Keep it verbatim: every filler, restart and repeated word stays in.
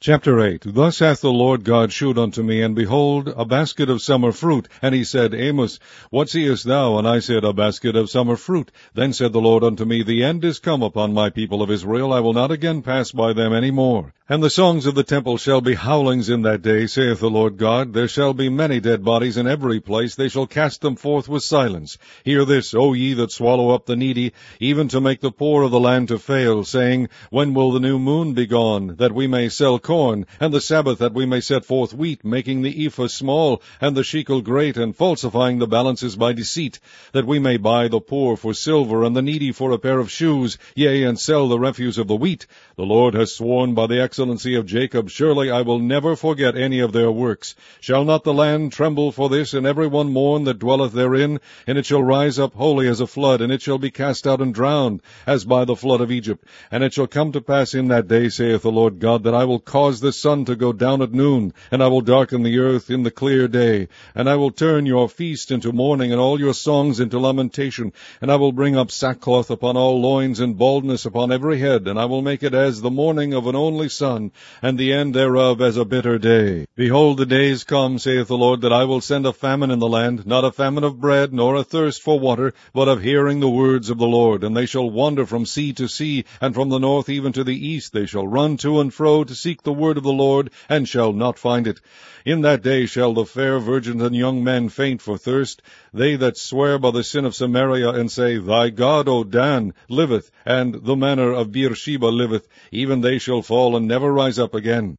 Chapter eight. Thus hath the Lord God shewed unto me, and behold, a basket of summer fruit. And he said, Amos, what seest thou? And I said, A basket of summer fruit. Then said the Lord unto me, The end is come upon my people of Israel. I will not again pass by them any more. And the songs of the temple shall be howlings in that day, saith the Lord God. There shall be many dead bodies in every place. They shall cast them forth with silence. Hear this, O ye that swallow up the needy, even to make the poor of the land to fail, saying, When will the new moon be gone, that we may sell corn, and the Sabbath that we may set forth wheat, making the ephah small, and the shekel great, and falsifying the balances by deceit, that we may buy the poor for silver, and the needy for a pair of shoes, yea, and sell the refuse of the wheat? The Lord has sworn by the excellency of Jacob, surely I will never forget any of their works. Shall not the land tremble for this, and every one mourn that dwelleth therein? And it shall rise up wholly as a flood, and it shall be cast out and drowned, as by the flood of Egypt. And it shall come to pass in that day, saith the Lord God, that I will cause the sun to go down at noon, and I will darken the earth in the clear day. And I will turn your feast into mourning, and all your songs into lamentation. And I will bring up sackcloth upon all loins, and baldness upon every head. And I will make it as the mourning of an only son, and the end thereof as a bitter day. Behold, the days come, saith the Lord, that I will send a famine in the land, not a famine of bread, nor a thirst for water, but of hearing the words of the Lord. And they shall wander from sea to sea, and from the north even to the east. They shall run to and fro to seek the word of the Lord, and shall not find it. In that day shall the fair virgins and young men faint for thirst, they that swear by the sin of Samaria, and say, Thy God, O Dan, liveth, and the manor of Beersheba liveth, even they shall fall and never rise up again.